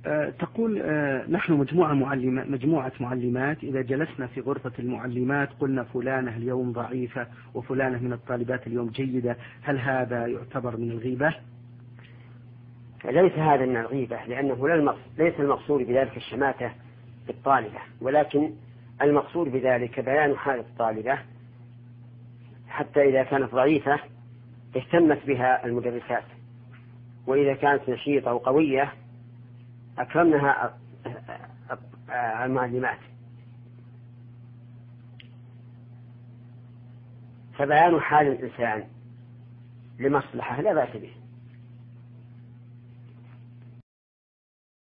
تقول نحن مجموعة معلمات، إذا جلسنا في غرفة المعلمات قلنا فلانة اليوم ضعيفة وفلانة من الطالبات اليوم جيدة، هل هذا يعتبر من الغيبة؟ ليس هذا من الغيبة، لأنه ليس المقصود بذلك الشماتة بالطالبة، ولكن المقصود بذلك بيان حال الطالبة حتى إذا كانت ضعيفة اهتمت بها المدرسات، وإذا كانت نشيطة وقوية أكرمنها المعلمات. فبيان حال الإنسان لمصلحة لا بأس به.